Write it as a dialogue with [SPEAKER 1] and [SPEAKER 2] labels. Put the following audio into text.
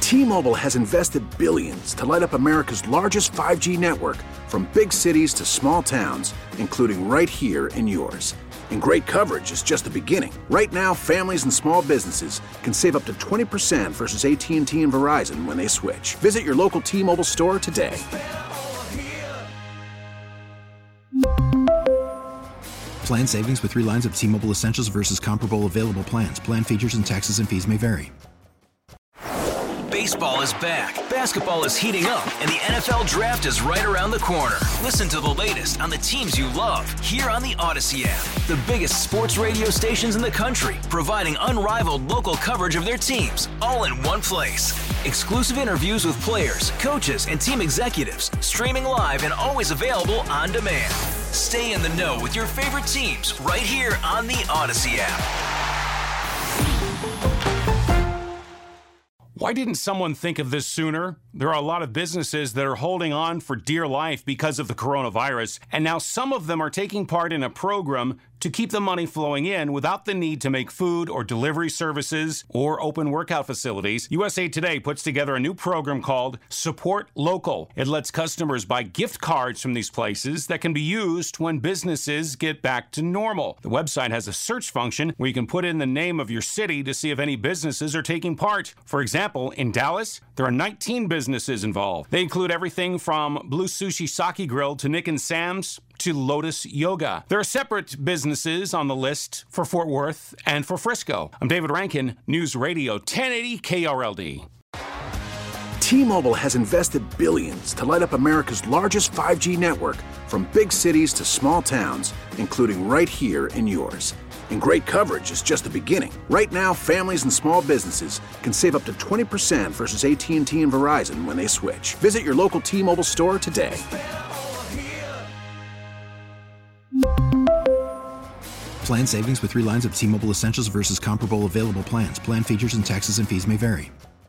[SPEAKER 1] T-Mobile has invested billions to light up America's largest 5G network, from big cities to small towns, including right here in yours. And great coverage is just the beginning. Right now, families and small businesses can save up to 20% versus AT&T and Verizon when they switch. Visit your local T-Mobile store today.
[SPEAKER 2] Plan savings with 3 lines of T-Mobile Essentials versus comparable available plans. Plan features and taxes and fees may vary.
[SPEAKER 3] Baseball is back, basketball is heating up, and the NFL Draft is right around the corner. Listen to the latest on the teams you love here on the Odyssey app. The biggest sports radio stations in the country, providing unrivaled local coverage of their teams, all in one place. Exclusive interviews with players, coaches, and team executives, streaming live and always available on demand. Stay in the know with your favorite teams right here on the Odyssey app.
[SPEAKER 4] Why didn't someone think of this sooner? There are a lot of businesses that are holding on for dear life because of the coronavirus, and now some of them are taking part in a program to keep the money flowing in without the need to make food or delivery services or open workout facilities. USA Today puts together a new program called Support Local. It lets customers buy gift cards from these places that can be used when businesses get back to normal. The website has a search function where you can put in the name of your city to see if any businesses are taking part. For example, in Dallas, there are 19 businesses involved. They include everything from Blue Sushi Sake Grill to Nick and Sam's to Lotus Yoga. There are separate businesses on the list for Fort Worth and for Frisco. I'm David Rankin, News Radio 1080 KRLD.
[SPEAKER 1] T-Mobile has invested billions to light up America's largest 5G network, from big cities to small towns, including right here in yours. And great coverage is just the beginning. Right now, families and small businesses can save up to 20% versus AT&T and Verizon when they switch. Visit your local T-Mobile store today.
[SPEAKER 2] Plan savings with 3 lines of T-Mobile Essentials versus comparable available plans. Plan features and taxes and fees may vary.